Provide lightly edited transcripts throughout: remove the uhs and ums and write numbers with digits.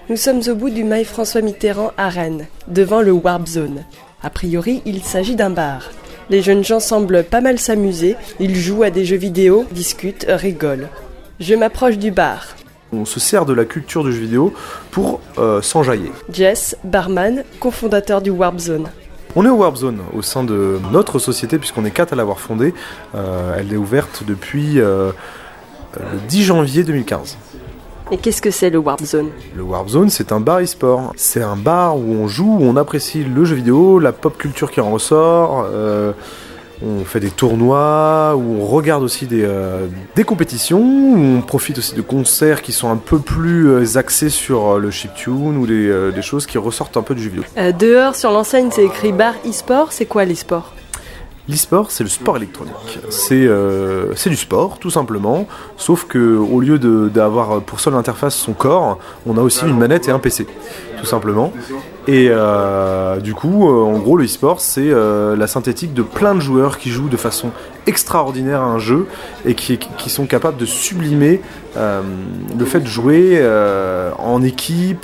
Nous sommes au bout du Mail François Mitterrand à Rennes, devant le Warp Zone. A priori, il s'agit d'un bar. Les jeunes gens semblent pas mal s'amuser, ils jouent à des jeux vidéo, discutent, rigolent. Je m'approche du bar. On se sert de la culture du jeu vidéo pour s'enjailler. Jess, barman, cofondateur du Warp Zone. On est au Warp Zone, au sein de notre société, puisqu'on est 4 à l'avoir fondée. Elle est ouverte depuis le 10 janvier 2015. Et qu'est-ce que c'est le Warp Zone ? Le Warp Zone, c'est un bar e-sport. C'est un bar où on joue, où on apprécie le jeu vidéo, la pop culture qui en ressort. On fait des tournois, où on regarde aussi des compétitions, où on profite aussi de concerts qui sont un peu plus axés sur le chiptune ou des choses qui ressortent un peu du jeu vidéo. Dehors, sur l'enseigne, c'est écrit bar e-sport. C'est quoi l'e-sport ? L'e-sport, c'est le sport électronique. C'est du sport, tout simplement, sauf qu'au lieu d'avoir pour seule interface son corps, on a aussi une manette et un PC, tout simplement. Et du coup, en gros, le e-sport, c'est la synthétique de plein de joueurs qui jouent de façon extraordinaire à un jeu et qui sont capables de sublimer le fait de jouer en équipe.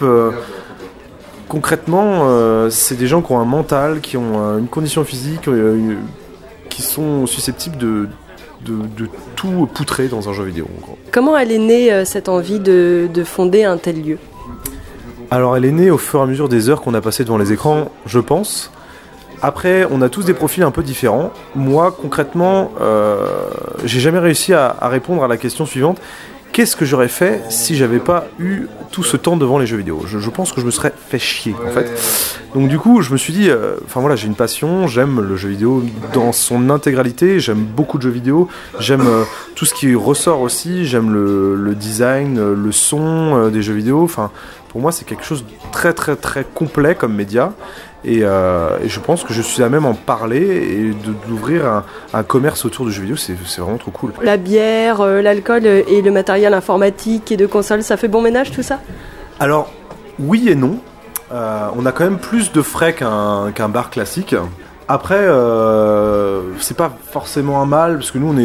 Concrètement, c'est des gens qui ont un mental, qui ont une condition physique, qui sont susceptibles de tout poutrer dans un jeu vidéo. En gros. Comment elle est née cette envie de fonder un tel lieu ? Alors elle est née au fur et à mesure des heures qu'on a passées devant les écrans, je pense. Après, on a tous des profils un peu différents. Moi, concrètement, j'ai jamais réussi à répondre à la question suivante. Qu'est-ce que j'aurais fait si j'avais pas eu tout ce temps devant les jeux vidéo ? Je pense que je me serais fait chier, en fait. Donc du coup, je me suis dit, j'ai une passion, j'aime le jeu vidéo dans son intégralité, j'aime beaucoup de jeux vidéo, j'aime tout ce qui ressort aussi, j'aime le design, le son des jeux vidéo. Enfin, pour moi, c'est quelque chose de très très très complet comme média. Et je pense que je suis à même en parler et d'ouvrir un commerce autour du jeu vidéo, c'est vraiment trop cool. La bière, l'alcool et le matériel informatique et de console, ça fait bon ménage tout ça ? Alors, oui et non. On a quand même plus de frais qu'un bar classique. Après, c'est pas forcément un mal, parce que nous,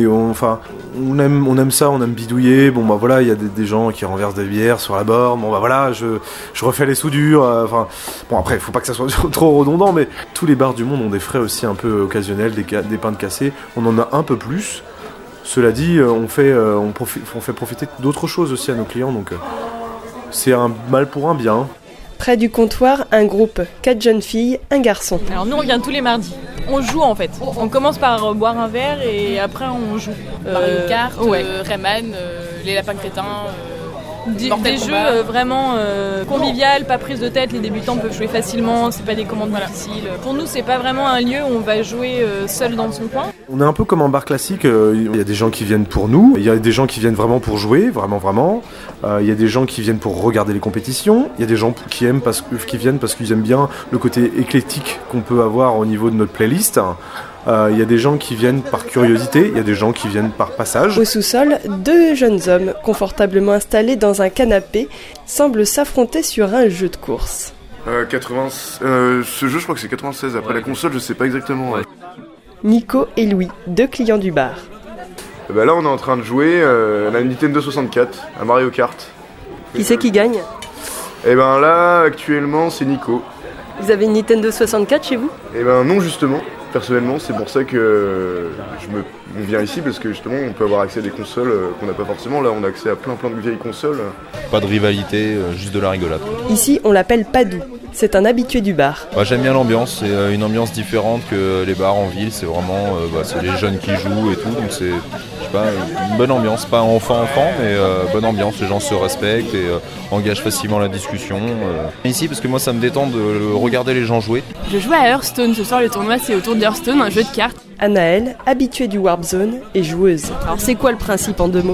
on aime ça, on aime bidouiller. Bon, bah voilà, il y a des gens qui renversent des bières sur la borne. Bon, bah voilà, je refais les soudures. Bon, après, il faut pas que ça soit trop redondant, mais tous les bars du monde ont des frais aussi un peu occasionnels, des pintes cassées. On en a un peu plus. Cela dit, on fait profiter d'autres choses aussi à nos clients, donc c'est un mal pour un bien. Près du comptoir, un groupe, 4 jeunes filles, un garçon. Alors nous on vient tous les mardis. On joue en fait. On commence par boire un verre et après on joue. Mario Kart, ouais. Rayman, les lapins crétins. Des jeux vraiment convivial, pas prise de tête, les débutants peuvent jouer facilement, c'est pas des commandes difficiles. Pour nous, c'est pas vraiment un lieu où on va jouer seul dans son coin. On est un peu comme un bar classique, il y a des gens qui viennent pour nous, il y a des gens qui viennent vraiment pour jouer, vraiment. Il y a des gens qui viennent pour regarder les compétitions, il y a des gens qui viennent parce qu'ils aiment bien le côté éclectique qu'on peut avoir au niveau de notre playlist. Il y a des gens qui viennent par curiosité, il y a des gens qui viennent par passage. Au sous-sol, 2 jeunes hommes, confortablement installés dans un canapé, semblent s'affronter sur un jeu de course. Ce jeu, je crois que c'est 96. Après la console, je sais pas exactement. Ouais. Nico et Louis, 2 clients du bar. Là, on est en train de jouer à la Nintendo 64, à Mario Kart. Qui c'est qui gagne ? Là, actuellement, c'est Nico. Vous avez une Nintendo 64 chez vous ? Non, justement. Personnellement, c'est pour ça que on vient ici, parce que justement on peut avoir accès à des consoles qu'on n'a pas forcément. Là on a accès à plein de vieilles consoles. Pas de rivalité, juste de la rigolade. Ici on l'appelle Padou, c'est un habitué du bar. J'aime bien l'ambiance, c'est une ambiance différente que les bars en ville. C'est vraiment c'est les jeunes qui jouent et tout, donc c'est une bonne ambiance, pas enfant mais bonne ambiance, les gens se respectent et engagent facilement la discussion. Ici parce que moi ça me détend de regarder les gens jouer. Je joue à Hearthstone, ce soir le tournoi c'est autour d'Hearthstone, un jeu de cartes. Anaëlle, habituée du Warp Zone et joueuse. Alors c'est quoi le principe en 2 mots ?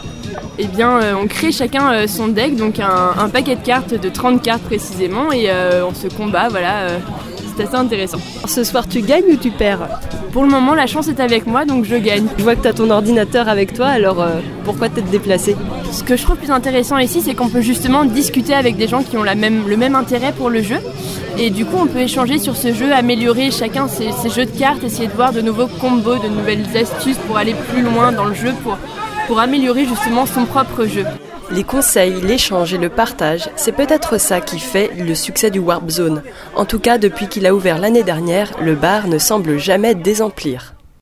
On crée chacun son deck, donc un paquet de cartes de 30 cartes précisément et on se combat, c'est assez intéressant. Alors, ce soir tu gagnes ou tu perds ? Pour le moment la chance est avec moi donc je gagne. Je vois que tu as ton ordinateur avec toi, alors pourquoi t'être déplacé ? Ce que je trouve plus intéressant ici c'est qu'on peut justement discuter avec des gens qui ont le même intérêt pour le jeu. Et du coup, on peut échanger sur ce jeu, améliorer chacun ses jeux de cartes, essayer de voir de nouveaux combos, de nouvelles astuces pour aller plus loin dans le jeu, pour améliorer justement son propre jeu. Les conseils, l'échange et le partage, c'est peut-être ça qui fait le succès du Warp Zone. En tout cas, depuis qu'il a ouvert l'année dernière, le bar ne semble jamais désemplir.